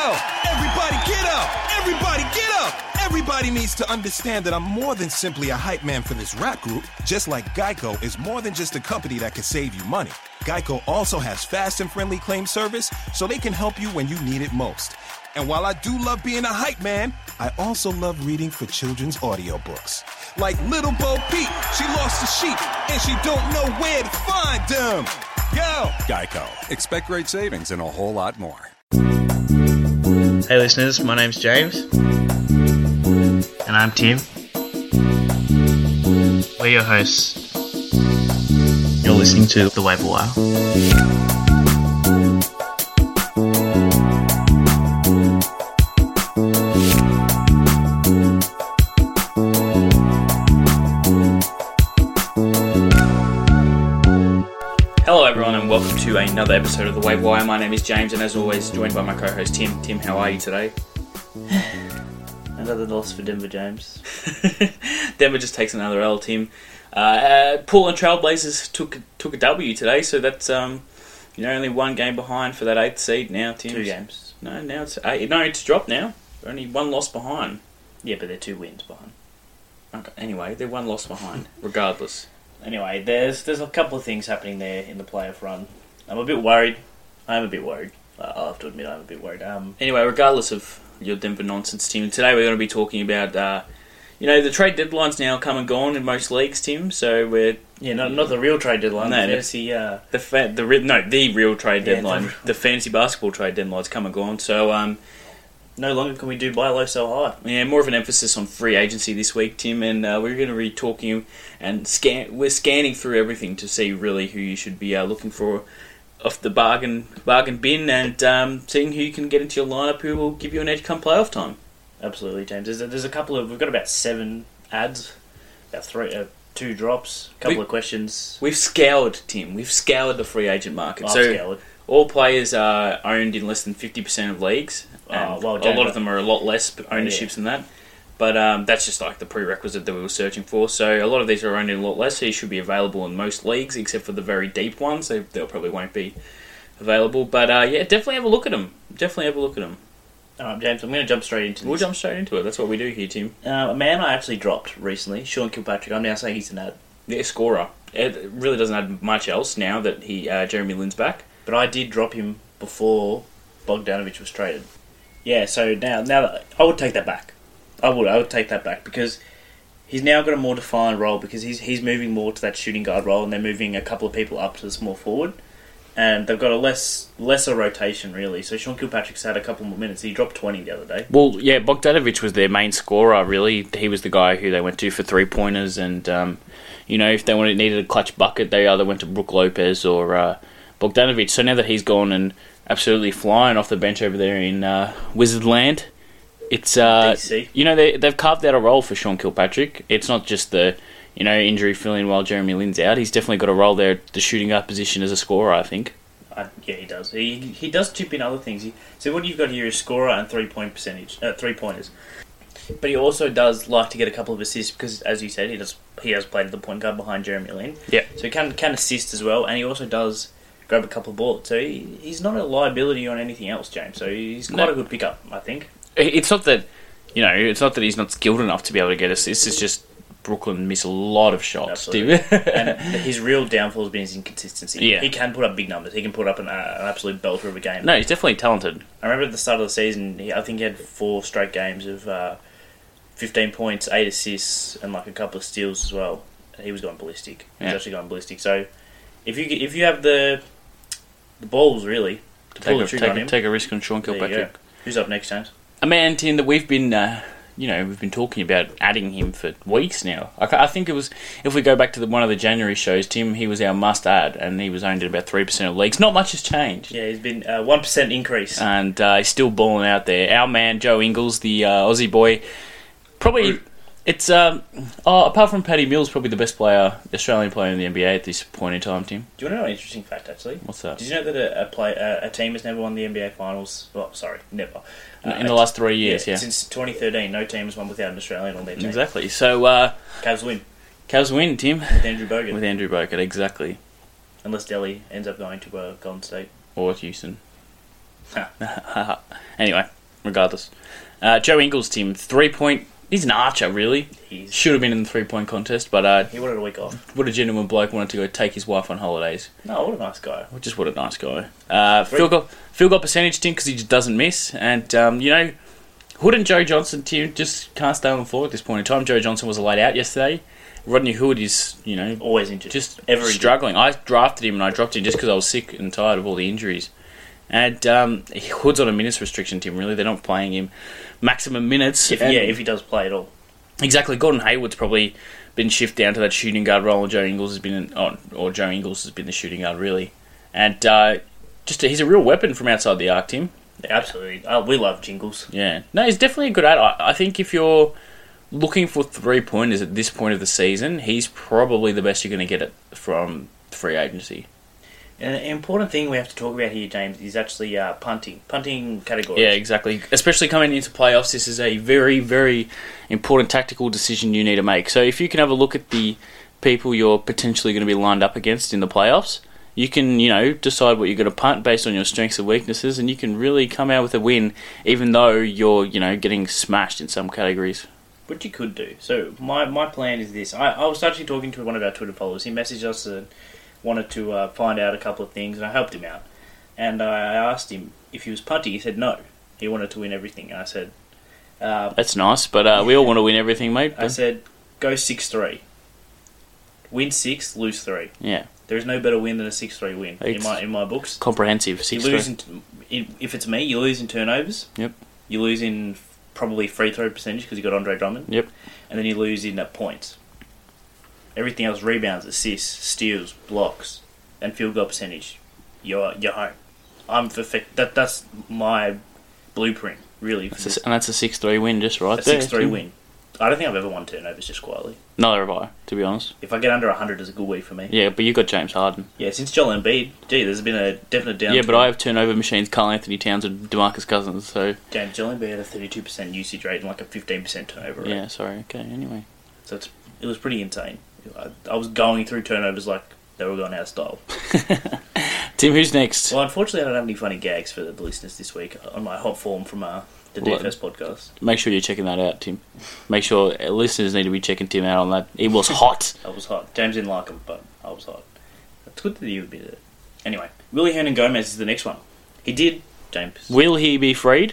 Everybody get up! Everybody get up! Everybody needs to understand that I'm more than simply a hype man for this rap group, just like Geico is more than just a company that can save you money. Geico also has fast and friendly claim service, so they can help you when you need it most. And while I do love being a hype man, I also love reading for children's audiobooks. Like Little Bo Peep, she lost the sheep, and she don't know where to find them. Go! Geico. Expect great savings and a whole lot more. Hey listeners, my name's James. And I'm Tim. We're your hosts. You're listening to The Waiver Wire. Hello everyone and welcome to another episode of The Waiver Wire. My name is James and as always joined by my co-host Tim. Tim, how are you today? Another loss for Denver, James. Denver just takes another L, Tim. Portland Trailblazers took a W today, so that's only one game behind for that 8th seed now, Tim. 2 games. No, now it's 8. No, it's dropped now. Only one loss behind. Yeah, but they're 2 wins behind. Okay. Anyway, they're one loss behind, regardless. Anyway, there's a couple of things happening there in the playoff run. I'm a bit worried. I'll have to admit I'm a bit worried. Anyway, regardless of your Denver nonsense, Tim, today we're going to be talking about, the trade deadline's now come and gone in most leagues, Tim. So we're not the real trade deadline. No, the real trade deadline. The fantasy basketball trade deadline's come and gone. So no longer can we do buy low, sell high. Yeah, more of an emphasis on free agency this week, Tim, and we're going to be talking and we're scanning through everything to see really who you should be looking for off the bargain bin, and seeing who you can get into your lineup who will give you an edge come playoff time. Absolutely, James. There's a couple of, we've got about 7 ads, about 2 drops, a couple of questions. We've scoured, Tim. We've scoured the free agent market. Scoured. All players are owned in less than 50% of leagues. James, a lot of them are a lot less ownerships than that. But that's just like the prerequisite that we were searching for. So a lot of these are owned in a lot less, so you should be available in most leagues, except for the very deep ones. They probably won't be available. But definitely have a look at them. Alright, James, I'm going to jump straight into this. We'll jump straight into it. That's what we do here, Tim. A man I actually dropped recently, Sean Kilpatrick. I'm now saying he's an ad. Yeah, scorer. It really doesn't add much else now that Jeremy Lin's back. But I did drop him before Bogdanovic was traded. Yeah, so now that I would take that back. I would take that back because he's now got a more defined role because he's moving more to that shooting guard role and they're moving a couple of people up to the small forward. And they've got a lesser rotation, really. So Sean Kilpatrick's had a couple more minutes. He dropped 20 the other day. Well, yeah, Bogdanovic was their main scorer, really. He was the guy who they went to for three-pointers. And, if they needed a clutch bucket, they either went to Brook Lopez or Bogdanovic. So now that he's gone and absolutely flying off the bench over there in Wizardland, it's DC. They've carved out a role for Sean Kilpatrick. It's not just the injury fill-in while Jeremy Lin's out. He's definitely got a role there at the shooting guard position as a scorer, I think. Yeah, he does. He does chip in other things. So what you've got here is scorer and 3-point percentage, 3-pointers. But he also does like to get a couple of assists because, as you said, he has played at the point guard behind Jeremy Lin. Yeah. So he can assist as well, and he also does grab a couple of bullets. So he's not a liability on anything else, James. So he's quite a good pickup, I think. It's not that he's not skilled enough to be able to get assists. It's just Brooklyn miss a lot of shots. And his real downfall has been his inconsistency. Yeah. He can put up big numbers. He can put up an absolute belter of a game. No, he's definitely talented. I remember at the start of the season, I think he had 4 straight games of 15 points, 8 assists, and like a couple of steals as well. He was going ballistic. He was actually going ballistic. So if you have the balls really to pull the trigger on him, take a risk on Sean Kilpatrick. Who's up next, James? A man, Tim, that we've been we've been talking about adding him for weeks now. I think it was, if we go back to one of the January shows, Tim, he was our must-add, and he was owned at about 3% of leagues. Not much has changed. Yeah, he's been 1% increase. And he's still balling out there. Our man, Joe Ingles, the Aussie boy, probably, it's, apart from Paddy Mills, probably the best Australian player in the NBA at this point in time, Tim. Do you want to know an interesting fact, actually? What's that? Did you know that a team has never won the NBA Finals? Well, sorry, never. In the last 3 years, yeah. Since 2013, no team has won without an Australian on their team. Exactly. So, Cavs win. Cavs win, Tim. With Andrew Bogut. With Andrew Bogut, exactly. Unless Delhi ends up going to Golden State. Or Houston. Anyway. regardless. Joe Ingles, Tim, 3-point. He's an archer, really. He's- Should have been in the 3-point contest, but He wanted a week off. what a genuine bloke wanted to go take his wife on holidays. No, what a nice guy. Just what a nice guy. Field goal percentage, Tim, because he just doesn't miss. And, Hood and Joe Johnson, Tim, just can't stay on the floor at this point in time. Joe Johnson was laid out yesterday. Rodney Hood is, Always injured. just Ever injured. struggling. I drafted him and I dropped him just because I was sick and tired of all the injuries. And Hood's on a minutes restriction, Tim, really. They're not playing him maximum minutes. If he does play at all. Exactly. Gordon Hayward's probably been shifted down to that shooting guard role, and Joe Ingles has been the shooting guard, really. And he's a real weapon from outside the arc, Tim. Yeah, absolutely. We love Jingles. Yeah. No, he's definitely a good ad. I think if you're looking for 3-pointers at this point of the season, he's probably the best you're going to get it from free agency. And an important thing we have to talk about here, James, is actually punting categories. Yeah, exactly. Especially coming into playoffs, this is a very, very important tactical decision you need to make. So if you can have a look at the people you're potentially going to be lined up against in the playoffs, you can, decide what you're going to punt based on your strengths and weaknesses, and you can really come out with a win, even though you're, getting smashed in some categories. Which you could do. So my plan is this. I was actually talking to one of our Twitter followers. He messaged us and wanted to find out a couple of things, and I helped him out. And I asked him if he was punting. He said no. He wanted to win everything. And I said... That's nice, but we all want to win everything, mate. I said, go 6-3. Win 6, lose 3. Yeah. There is no better win than a 6-3 win in my books. Comprehensive. You lose if it's me, you lose in turnovers. Yep. You lose in probably free throw percentage because you got Andre Drummond. Yep. And then you lose in points. Everything else, rebounds, assists, steals, blocks, and field goal percentage, you're home. I'm perfect. That's my blueprint, really. And that's a 6-3 win, just right there. A 6-3 win. I don't think I've ever won turnovers just quietly. Neither have I, to be honest. If I get under 100, it's a good week for me. Yeah, but you got James Harden. Yeah, since Joel Embiid, there's been a definite downturn. Yeah, but I have turnover machines, Karl Anthony Towns and DeMarcus Cousins, so... James, Joel Embiid had a 32% usage rate and like a 15% turnover rate. Yeah, sorry, okay, anyway. So it was pretty insane. I was going through turnovers like they were going out of style. Tim, who's next? Well, unfortunately, I don't have any funny gags for the listeners this week on my hot form from the DFS podcast. Make sure you're checking that out, Tim. Make sure listeners need to be checking Tim out on that. He was hot. I was hot. James didn't like him, but I was hot. It's good that you would be there. Anyway, Willie Hernan Gomez is the next one. He did, James. Will he be freed?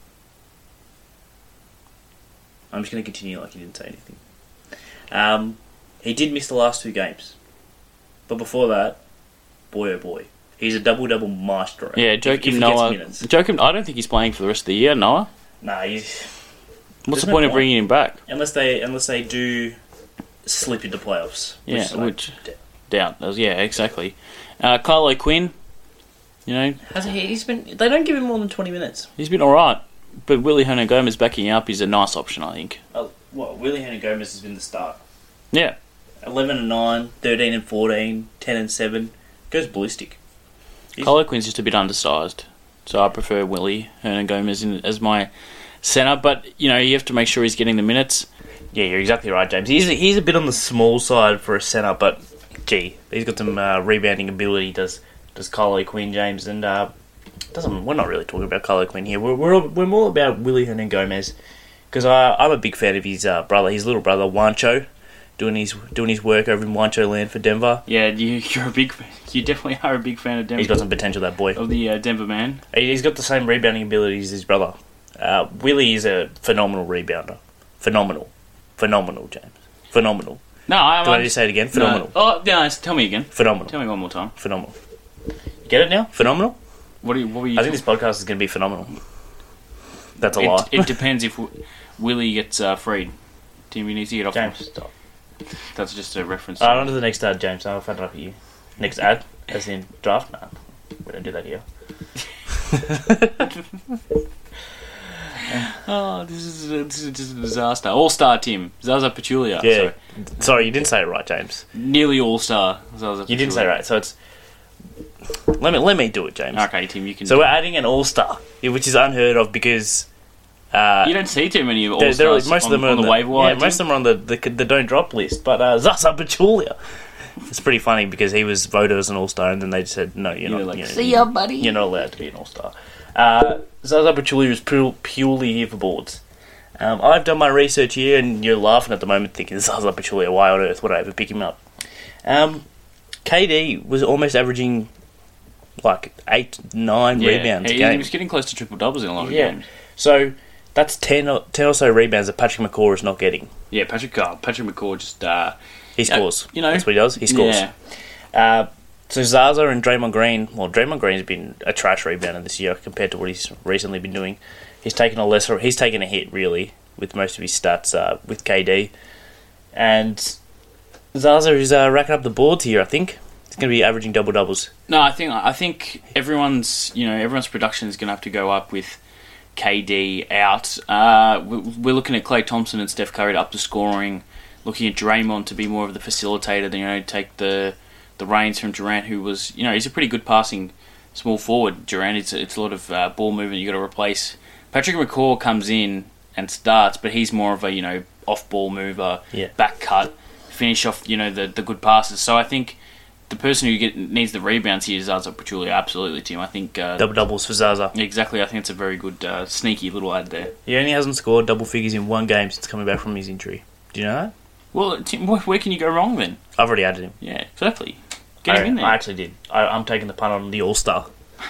I'm just going to continue like he didn't say anything. He did miss the last 2 games. But before that, boy oh boy. He's a double-double maestro. Yeah, Joakim Noah. Joakim, I don't think he's playing for the rest of the year, Noah. Nah, what's the point of bringing him back? Unless they do slip into playoffs. Which doubt. Yeah, exactly. Kyle O'Quinn, he's been. They don't give him more than 20 minutes. He's been alright. But Willie Hernan Gomez backing up is a nice option, I think. Willie Hernan Gomez has been the start. Yeah. 11-9, 13-14, 10-7. Goes ballistic. Kyle O'Quinn's just a bit undersized. So I prefer Willie Hernan Gomez as my centre. But, you have to make sure he's getting the minutes. Yeah, you're exactly right, James. He's a bit on the small side for a centre, but, gee, he's got some rebounding ability, does Kyle O'Quinn, James. And we're not really talking about Kyle O'Quinn here. We're more about Willie Hernan Gomez. Because I'm a big fan of his brother, his little brother, Juancho. Doing his work over in Juancho land for Denver. Yeah, you definitely are a big fan of Denver. He's got some potential, that boy. Of the Denver man. He's got the same rebounding abilities as his brother. Willie is a phenomenal rebounder. Phenomenal, James. Phenomenal. No, I just say it again? Phenomenal. No. Oh, yeah, tell me again. Phenomenal. Tell me one more time. Phenomenal. You get it now? Phenomenal? What were you? I think this podcast is going to be phenomenal. That's a lie. It depends if Willie gets freed. Tim, you need to get off. James, stop. That's just a reference. On to the next ad, James. I'll find it up at you. Next ad, as in draft? No, we don't do that here. This is just a disaster. All-star Tim. Zaza Pachulia. Yeah. Sorry, you didn't say it right, James. Nearly all-star Zaza Pachulia. You didn't say it right, so it's... Let me do it, James. Okay, Tim, you can So we're adding an all-star, which is unheard of because... you don't see too many all-stars most of them are on the waiver wire. Yeah, most of them are on the don't drop list. But Zaza Pachulia, it's pretty funny because he was voted as an all-star and then they said, no, you're not. See ya, buddy. You're not allowed to be an all-star. Zaza Pachulia is purely here for boards. I've done my research here, and you're laughing at the moment thinking, Zaza Pachulia, why on earth would I ever pick him up? KD was almost averaging like 8-9 rebounds a game. He was getting close to triple-doubles in a lot of games. So that's 10 or so rebounds that Patrick McCaw is not getting. Yeah, Patrick McCaw just... he scores. You know, that's what he does. He scores. Yeah. So Zaza and Draymond Green... Well, Draymond Green's been a trash rebounder this year compared to what he's recently been doing. He's taken a hit, really, with most of his stats with KD. And Zaza is racking up the boards here, I think. He's going to be averaging double-doubles. No, I think everyone's production is going to have to go up with KD out. We're looking at Klay Thompson and Steph Curry to up the scoring. Looking at Draymond to be more of the facilitator, take the reins from Durant, who was, he's a pretty good passing small forward. Durant, it's a lot of ball movement you got to replace. Patrick McCaw comes in and starts, but he's more of a, off-ball mover, back cut, finish off, the good passes. So I think the person who needs the rebounds here is Zaza Pachulia. Absolutely, Tim. I think double-doubles for Zaza. Exactly. I think it's a very good, sneaky little ad there. He only hasn't scored double figures in one game since coming back from his injury. Do you know that? Well, Tim, where can you go wrong then? I've already added him. Yeah, exactly. Get him in there. I actually did. I'm taking the punt on the All-Star.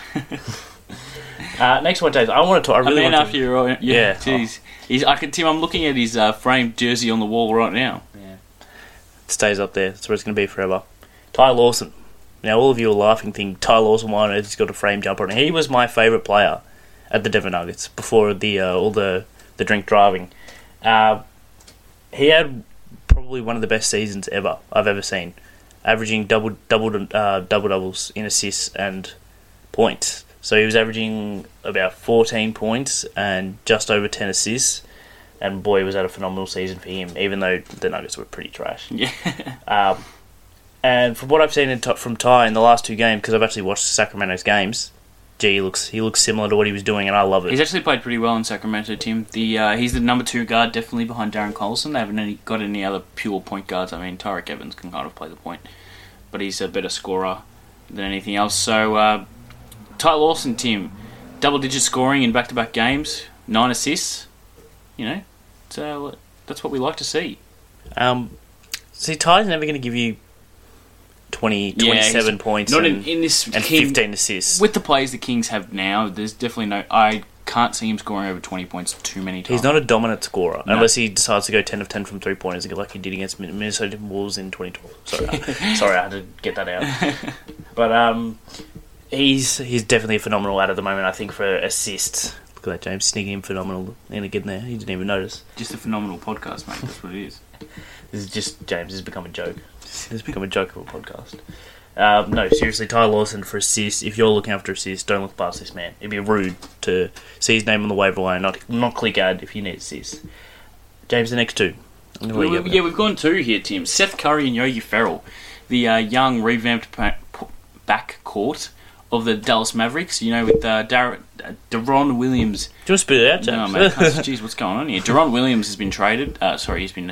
Next one, Dave. I want to talk. After your jeez. Tim, I'm looking at his framed jersey on the wall right now. Yeah, it stays up there. That's where it's going to be forever. Ty Lawson. Now, all of you are laughing, thinking Ty Lawson, why on earth he's got a frame jumper on? He was my favourite player at the Denver Nuggets before all the drink driving. He had probably one of the best seasons I've ever seen, averaging double-doubles in assists and points. So he was averaging about 14 points and just over 10 assists. And boy, was that a phenomenal season for him, even though the Nuggets were pretty trash. Yeah. And from what I've seen from Ty in the last two games, because I've actually watched Sacramento's games, he looks similar to what he was doing, and I love it. He's actually played pretty well in Sacramento, Tim. He's the number 2 guard, definitely behind Darren Collison. They haven't got any other pure point guards. I mean, Tyreke Evans can kind of play the point, but he's a better scorer than anything else. So, Ty Lawson, Tim, double-digit scoring in back-to-back games, 9 assists. So that's what we like to see. See, Ty's never going to give you 27 points not in this and 15 assists. With the players the Kings have now, there's definitely I can't see him scoring over 20 points too many times. He's not a dominant scorer, unless he decides to go 10 of 10 from 3-pointers like he did against Minnesota Wolves in 2012. Sorry, I had to get that out. But he's definitely a phenomenal ad at the moment, I think, for assists. Look at that, James, sneaking in phenomenal and getting there. He didn't even notice. Just a phenomenal podcast, mate. That's what it is. This is just, James, this has become a joke. This has become a joke of a podcast. No, seriously, Ty Lawson for assists. If you're looking after assists, don't look past this man. It'd be rude to see his name on the waiver line, not click ad if you need assists. James, the next two. We've gone 2 here, Tim. Seth Curry and Yogi Ferrell, the young revamped backcourt of the Dallas Mavericks. With Deron Williams. Do you want to spit it out, James? No, mate. Jeez, what's going on here? Deron Williams has been traded. He's been.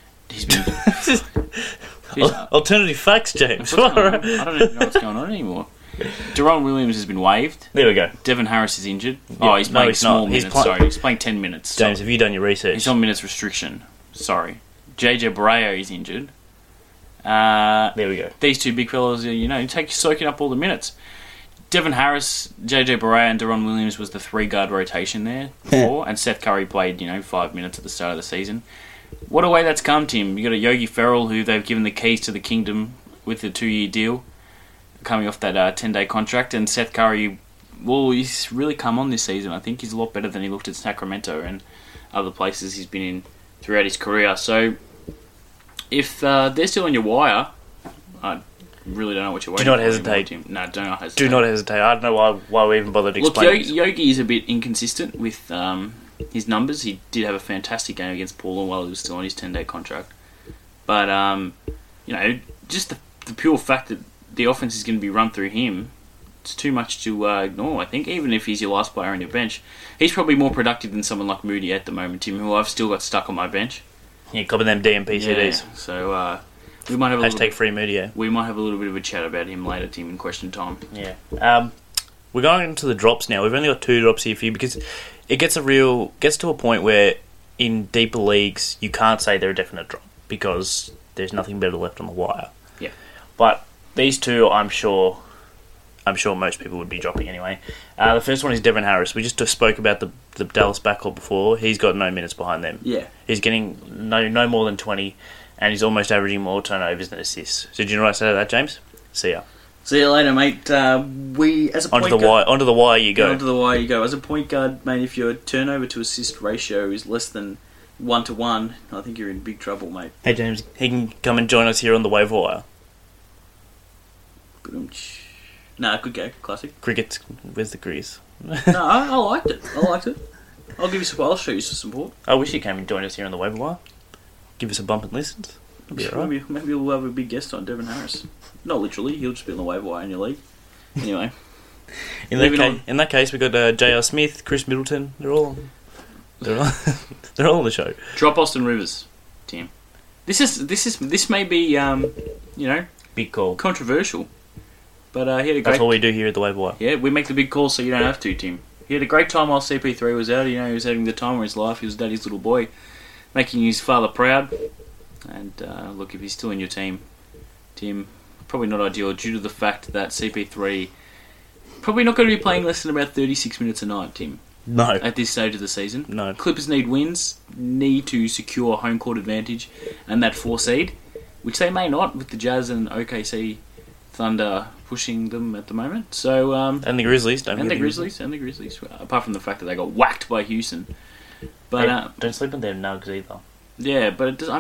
Alternative facts, James. I don't even know what's going on anymore. Deron Williams has been waived. There we go. Devin Harris is injured. Yeah, he's playing small not. minutes. He's playing 10 minutes. James, have you done your research? He's on minutes restriction. Sorry. JJ Barea is injured. There we go. These two big fellas are, soaking up all the minutes. Devin Harris, JJ Barea, and Deron Williams was the 3-guard rotation there before, and Seth Curry played 5 minutes at the start of the season. What a way that's come, Tim. You got a Yogi Ferrell who they've given the keys to the kingdom with the 2-year deal, coming off that 10-day contract, and Seth Curry, he's really come on this season. I think he's a lot better than he looked at Sacramento and other places he's been in throughout his career. So, if they're still on your wire, I really don't know what you're waiting for. Do not hesitate. No, do not hesitate. Do not hesitate. I don't know why we even bothered explaining. Look, Yogi is a bit inconsistent with his numbers. He did have a fantastic game against Portland while he was still on his 10-day contract. But, just the pure fact that the offense is going to be run through him, it's too much to ignore, I think. Even if he's your last player on your bench, he's probably more productive than someone like Moody at the moment, Tim, who I've still got stuck on my bench. Yeah, copy them DMP CDs. Yeah, so we might have #free Moody. We might have a little bit of a chat about him later, Tim, in question time. Yeah. we're going into the drops now. We've only got 2 drops here for you because it gets to a point where in deeper leagues you can't say they're a definite drop because there's nothing better left on the wire. Yeah. But these 2, I'm sure most people would be dropping anyway. The first one is Devin Harris. We just spoke about the Dallas backcourt before. He's got no minutes behind them. Yeah. He's getting no more than 20, and he's almost averaging more turnovers than assists. So do you know what I said to that, James? See ya. See you later, mate. We as a point guard, onto the wire you go. Onto the wire you go. As a point guard, mate, if your turnover to assist ratio is less than 1-to-1, I think you're in big trouble, mate. Hey James, he can come and join us here on the waiver wire. Nah, good go. Classic. Cricket, where's the grease? No, I liked it. I'll give you some. I'll show you some support. I wish he came and joined us here on the waiver wire. Give us a bump and listens. Maybe we'll have a big guest on Devin Harris. Not literally, he'll just be on the waiver wire in your league. Anyway, in that case, we got J.R. Smith, Chris Middleton. They're all on the show. Drop Austin Rivers, Tim. This may be big call, controversial, but he had a great. That's what we do here at the waiver wire. Yeah, we make the big calls so you don't have to, Tim. He had a great time while CP3 was out. He was having the time of his life. He was daddy's little boy, making his father proud. And look, if he's still in your team, Tim, probably not ideal due to the fact that CP3 probably not going to be playing less than about 36 minutes a night, Tim. No. At this stage of the season. No. Clippers need wins, need to secure home court advantage and that 4 seed, which they may not with the Jazz and OKC Thunder pushing them at the moment. So and the Grizzlies, and the Grizzlies, apart from the fact that they got whacked by Houston. But don't sleep on their Nugs either. Yeah, but it does,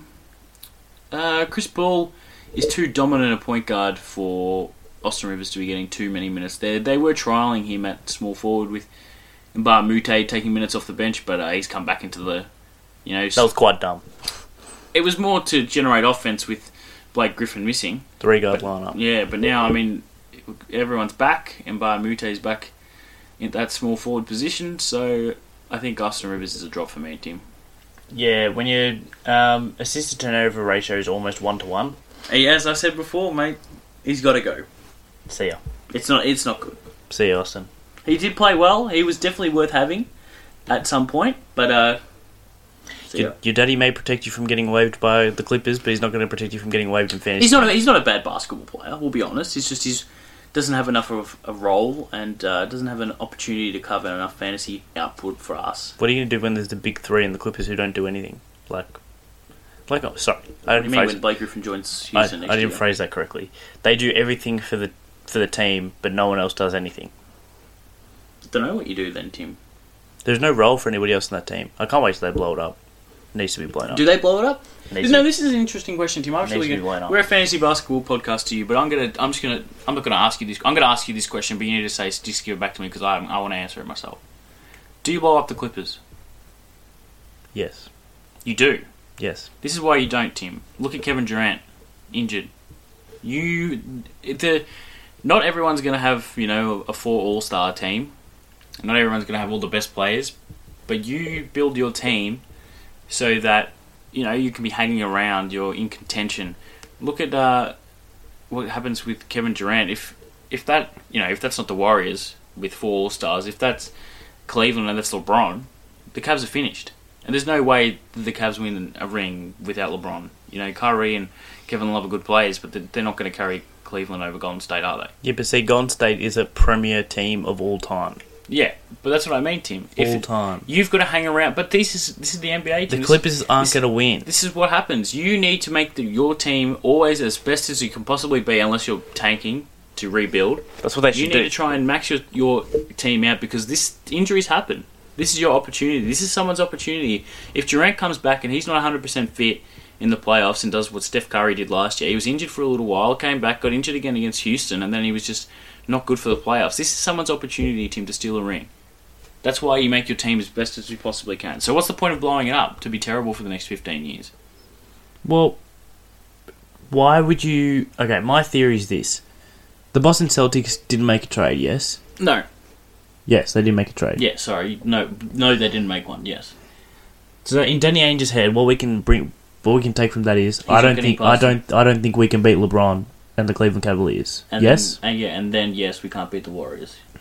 Chris Paul is too dominant a point guard for Austin Rivers to be getting too many minutes. They were trialling him at small forward with Mbar Mute taking minutes off the bench, but he's come back into the, That was quite dumb. It was more to generate offense with Blake Griffin missing. 3-guard lineup. Yeah, but now, everyone's back. Mbar Mute is back in that small forward position, so I think Austin Rivers is a drop for me, Tim. Yeah, when your assist to turnover ratio is almost 1-to-1. As I said before, mate, he's got to go. See ya. It's not good. See ya, Austin. He did play well. He was definitely worth having at some point, but your daddy may protect you from getting waived by the Clippers, but he's not going to protect you from getting waived in fantasy. He's not a bad basketball player. We'll be honest. It's just he doesn't have enough of a role and doesn't have an opportunity to cover enough fantasy output for us. What are you going to do when there's the big 3 in the Clippers who don't do anything? Sorry, I didn't mean when Blake Griffin joins Houston next year? I didn't phrase that correctly. They do everything for the team, but no one else does anything. Don't know what you do then, Tim. There's no role for anybody else in that team. I can't wait till they blow it up. It needs to be blown up. Do they blow it up? No, this is an interesting question, Tim. We're a fantasy basketball podcast to you, but I'm not going to ask you this. I'm going to ask you this question, but you need to just give it back to me because I want to answer it myself. Do you blow up the Clippers? Yes. You do. Yes. This is why you don't, Tim. Look at Kevin Durant, injured. Not everyone's going to have a 4 all-star team. Not everyone's going to have all the best players, but you build your team so that you can be hanging around. You're in contention. Look at what happens with Kevin Durant. If that's not the Warriors with 4 all-stars, if that's Cleveland and that's LeBron, the Cavs are finished. And there's no way that the Cavs win a ring without LeBron. Kyrie and Kevin Love are good players, but they're not going to carry Cleveland over Golden State, are they? Yeah, but see, Golden State is a premier team of all time. Yeah, but that's what I mean, Tim. All time. You've got to hang around. But this is the NBA team. The Clippers aren't going to win. This is what happens. You need to make your team always as best as you can possibly be, unless you're tanking to rebuild. That's what they should do. You need to try and max your team out because injuries happen. This is your opportunity. This is someone's opportunity. If Durant comes back and he's not 100% fit in the playoffs and does what Steph Curry did last year, he was injured for a little while, came back, got injured again against Houston, and then he was just not good for the playoffs. This is someone's opportunity, Tim, to steal a ring. That's why you make your team as best as you possibly can. So what's the point of blowing it up to be terrible for the next 15 years? Well, why would you... Okay, my theory is this. The Boston Celtics didn't make a trade, yes? No. Yes, they did make a trade. Yeah, sorry. No, they didn't make one, yes. So in Danny Ainge's head, what we can take from that is I don't think we can beat LeBron and the Cleveland Cavaliers. And yes? Then yes, we can't beat the Warriors.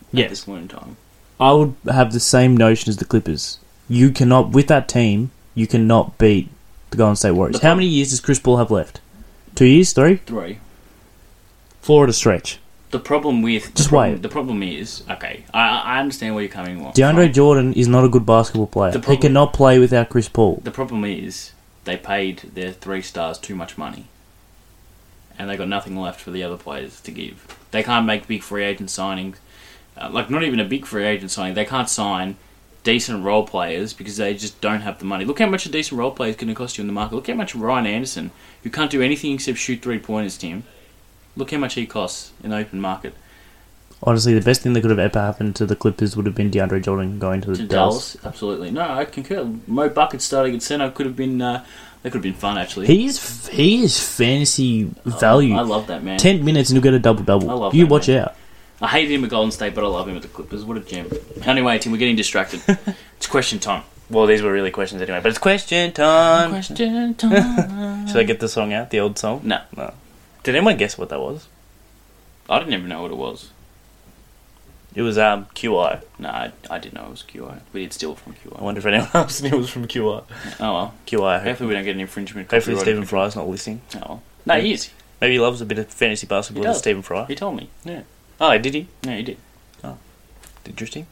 at Yes. this point in time. I would have the same notion as the Clippers. You cannot, with that team, you cannot beat the Golden State Warriors. How many years does Chris Paul have left? 2 years? 3? 3. 4 at a stretch. The problem with Just problem, wait. The problem is okay. I understand where you're coming from. DeAndre Jordan is not a good basketball player. The He problem- cannot play without Chris Paul. The problem is they paid their 3 stars too much money, and they got nothing left for the other players to give. They can't make big free agent signings, not even a big free agent signing. They can't sign decent role players because they just don't have the money. Look how much a decent role player is going to cost you in the market. Look how much Ryan Anderson, who can't do anything except shoot 3-pointers, Tim. Look how much he costs in the open market. Honestly, the best thing that could have ever happened to the Clippers would have been DeAndre Jordan going to the To Dallas. Dallas, absolutely. No, I concur. Mo Bucket starting at centre could have been. That could have been fun, actually. He is fantasy value. I love that man. 10 minutes and he'll get a double-double. I love You that, watch man. out. I hated him at Golden State, but I love him at the Clippers. What a gem. Anyway, Tim, we're getting distracted. It's question time. Well, these were really questions anyway, but it's question time. Question time. Should I get the song out, the old song? No. Did anyone guess what that was? I didn't even know what it was. It was QI. No, I didn't know it was QI. We did steal from I QI. wonder if anyone else knew it was from QI. Oh well. QI. Hopefully we don't get an infringement. Hopefully copyright Stephen infringement. Fry's not listening. Oh well. No, he is. Maybe he loves a bit of fantasy basketball He with does. Stephen Fry. He told me. Yeah. Oh, did he? Yeah, he did. Interesting.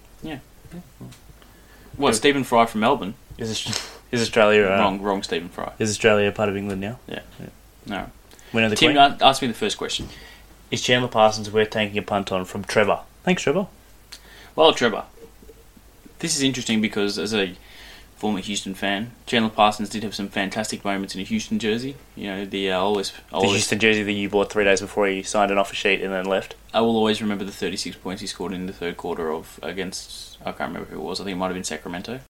What, Stephen Fry from Melbourne? Is Australia Wrong Stephen Fry. Is Australia part of England now? No. We know the Tim, Queen. ask me the first question. Is Chandler Parsons worth taking a punt on from Trevor? Thanks, Trevor. Well, Trevor, this is interesting because as a former Houston fan, Chandler Parsons did have some fantastic moments in a Houston jersey. You know, the The Houston jersey that you bought 3 days before he signed an offer sheet and then left. I will always remember the 36 points he scored in the third quarter against, I can't remember who it was, I think it might have been Sacramento.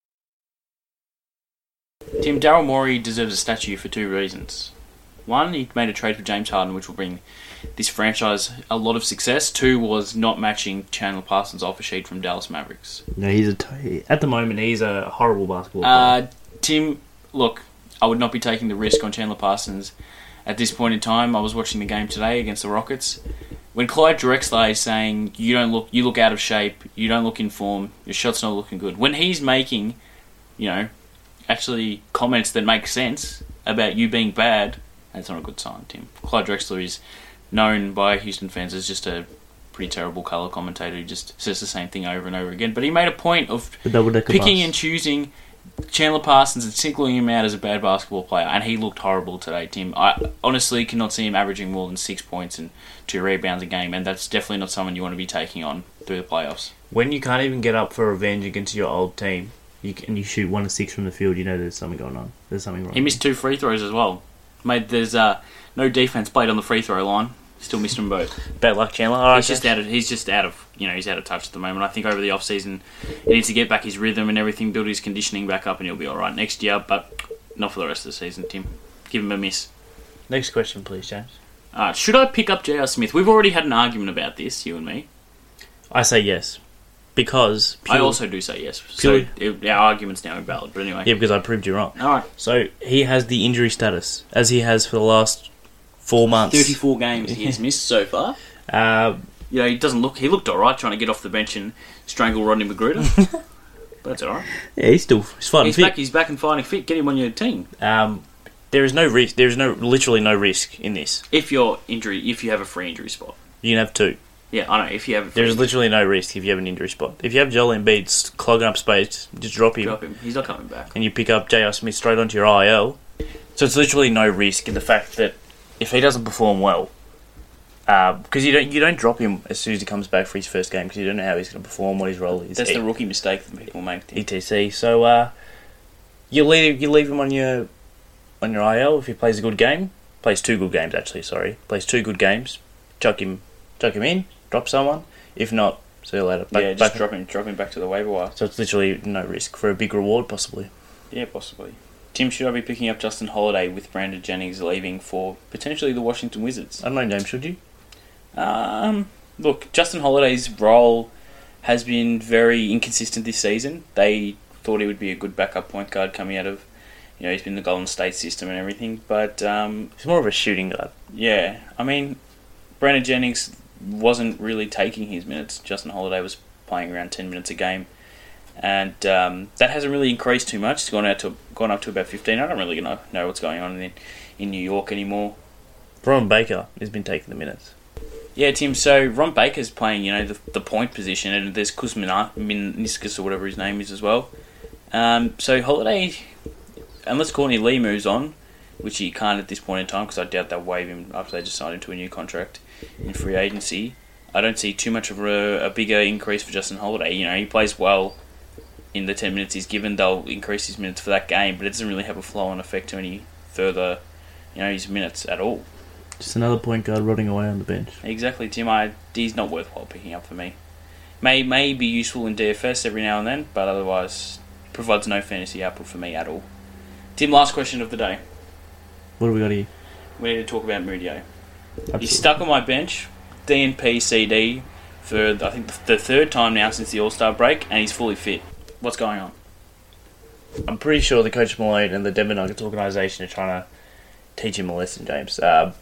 Tim, Daryl Morey deserves a statue for 2 reasons. 1, he made a trade for James Harden, which will bring this franchise a lot of success. 2 was not matching Chandler Parsons' offer sheet from Dallas Mavericks. No, at the moment, he's a horrible basketball player. Tim, look, I would not be taking the risk on Chandler Parsons at this point in time. I was watching the game today against the Rockets. When Clyde Drexler is saying you look out of shape, you don't look in form, your shot's not looking good. When he's making, actually comments that make sense about you being bad, that's not a good sign, Tim. Clyde Drexler is known by Houston fans as just a pretty terrible colour commentator who just says the same thing over and over again. But he made a point of The double-decker picking bus. and choosing Chandler Parsons and singling him out as a bad basketball player, and he looked horrible today, Tim. I honestly cannot see him averaging more than 6 points and 2 rebounds a game, and that's definitely not someone you want to be taking on through the playoffs. When you can't even get up for revenge against your old team, and you shoot 1 of 6 from the field, you know there's something going on. There's something wrong. He missed 2 free throws as well. Mate, there's no defense played on the free throw line. Still missed them both. Bad luck, Chandler. All right, He's just out of touch at the moment. I think over the off season he needs to get back his rhythm and everything, build his conditioning back up, and he'll be all right next year. But not for the rest of the season, Tim. Give him a miss. Next question, please, James. Should I pick up J.R. Smith? We've already had an argument about this, you and me. I say yes. Because... I also do say yes. So our argument's now invalid. But anyway. Yeah, because I proved you wrong. All right. So, he has the injury status, as he has for the last 4 months. 34 games he has missed so far. He doesn't look... He looked all right trying to get off the bench and strangle Rodney Magruder. But that's all right. Yeah, he's fighting fit. He's back and fighting fit. Get him on your team. There is no risk. There is literally no risk in this. If you have a free injury spot. You can have 2. Yeah, I know. If you have a free There's injury, literally no risk if you have an injury spot. If you have Joel Embiid clogging up space, just drop him. He's not coming back. And you pick up J.R. Smith straight onto your IL. So it's literally no risk in the fact that if he doesn't perform well, because you don't drop him as soon as he comes back for his first game because you don't know how he's going to perform, what his role is. That's the rookie mistake that people make. ETC. So you leave him on your IL if he plays a good game. Plays 2 good games actually. Sorry, plays 2 good games. Chuck him in. Drop someone. If not, see you later. Drop him back to the waiver wire. So it's literally no risk for a big reward, possibly. Yeah, possibly. Tim, should I be picking up Justin Holiday with Brandon Jennings leaving for potentially the Washington Wizards? I don't know, James, should you? Look, Justin Holiday's role has been very inconsistent this season. They thought he would be a good backup point guard coming out of, he's been in the Golden State system and everything, but he's more of a shooting guard. Yeah, I mean, Brandon Jennings wasn't really taking his minutes. Justin Holiday was playing around 10 minutes a game. And that hasn't really increased too much. It's gone up to about 15. I don't really know what's going on in New York anymore. Ron Baker has been taking the minutes. Yeah, Tim, so Ron Baker's playing, the point position, and there's Kuzminskas or whatever his name is as well. So Holiday, unless Courtney Lee moves on, which he can't at this point in time, because I doubt they'll waive him after they just signed him to a new contract in free agency, I don't see too much of a bigger increase for Justin Holiday. He plays well in the 10 minutes he's given. They'll increase his minutes for that game, but it doesn't really have a flow-on effect to any further, his minutes at all. Just another point guard rotting away on the bench. Exactly, Tim. He's not worthwhile picking up for me. May be useful in DFS every now and then, but otherwise provides no fantasy output for me at all. Tim, last question of the day. What have we got here? We need to talk about Mudio. Absolutely. He's stuck on my bench, DNP CD, for I think the third time now since the All-Star break, and he's fully fit. What's going on? I'm pretty sure the Coach Malone and the Denver Nuggets organisation are trying to teach him a lesson, James.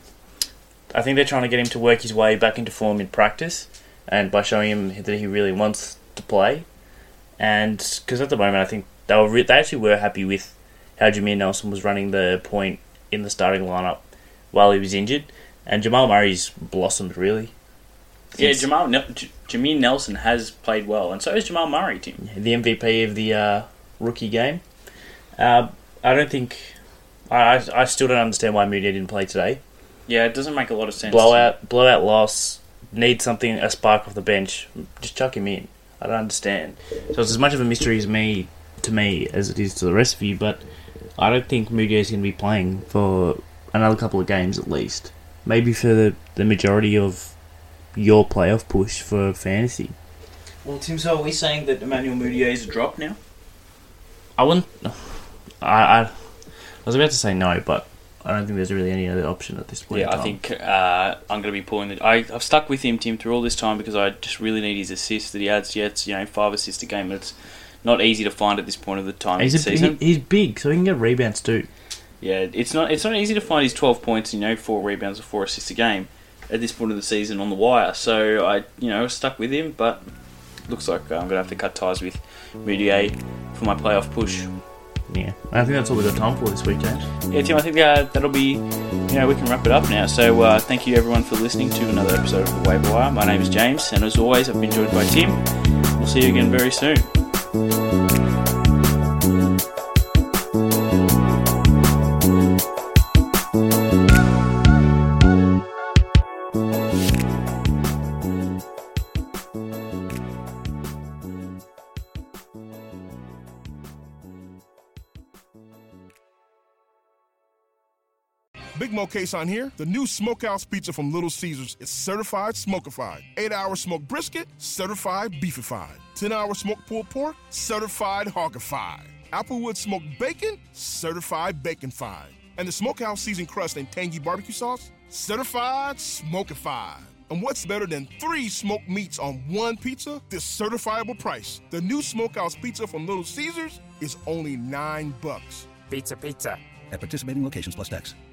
I think they're trying to get him to work his way back into form in practice, and by showing him that he really wants to play. And because at the moment, I think they actually were happy with how Jameer Nelson was running the point in the starting lineup while he was injured, and Jamal Murray's blossomed really. Yeah, Jameer Nelson has played well, and so has Jamal Murray, Tim. The MVP of the rookie game. I don't think. I still don't understand why Moody didn't play today. Yeah, it doesn't make a lot of sense. Blowout loss. Need something, a spark off the bench. Just chuck him in. I don't understand. So it's as much of a mystery to me as it is to the rest of you. But I don't think Moody is going to be playing for another couple of games at least. Maybe for the majority of your playoff push for fantasy. Well, Tim, so are we saying that Emmanuel Mudiay is a drop now? I wouldn't. I was about to say no, but I don't think there's really any other option at this point. Yeah, I think I'm going to be pulling I've stuck with him, Tim, through all this time because I just really need his assists that he adds. Yeah, it's 5 assists a game, but it's not easy to find at this point of the time of the season. He's big, so he can get rebounds too. Yeah, it's not easy to find his 12 points, 4 rebounds or 4 assists a game at this point of the season on the wire. So I, stuck with him, but looks like I'm going to have to cut ties with Mudiay for my playoff push. Yeah, I think that's all we've got time for this week, James. Yeah, Tim, I think that'll be, we can wrap it up now. So thank you everyone for listening to another episode of The Waiver Wire. My name is James, and as always, I've been joined by Tim. We'll see you again very soon. Big Mo Cason here. The new Smokehouse Pizza from Little Caesars is certified smokified. 8-hour smoked brisket, certified beefified. 10-hour smoked pulled pork, certified hogified. Applewood smoked bacon, certified baconified. And the Smokehouse seasoned crust and tangy barbecue sauce, certified smokified. And what's better than 3 smoked meats on one pizza? This certifiable price. The new Smokehouse Pizza from Little Caesars is only $9. Pizza. At participating locations plus tax.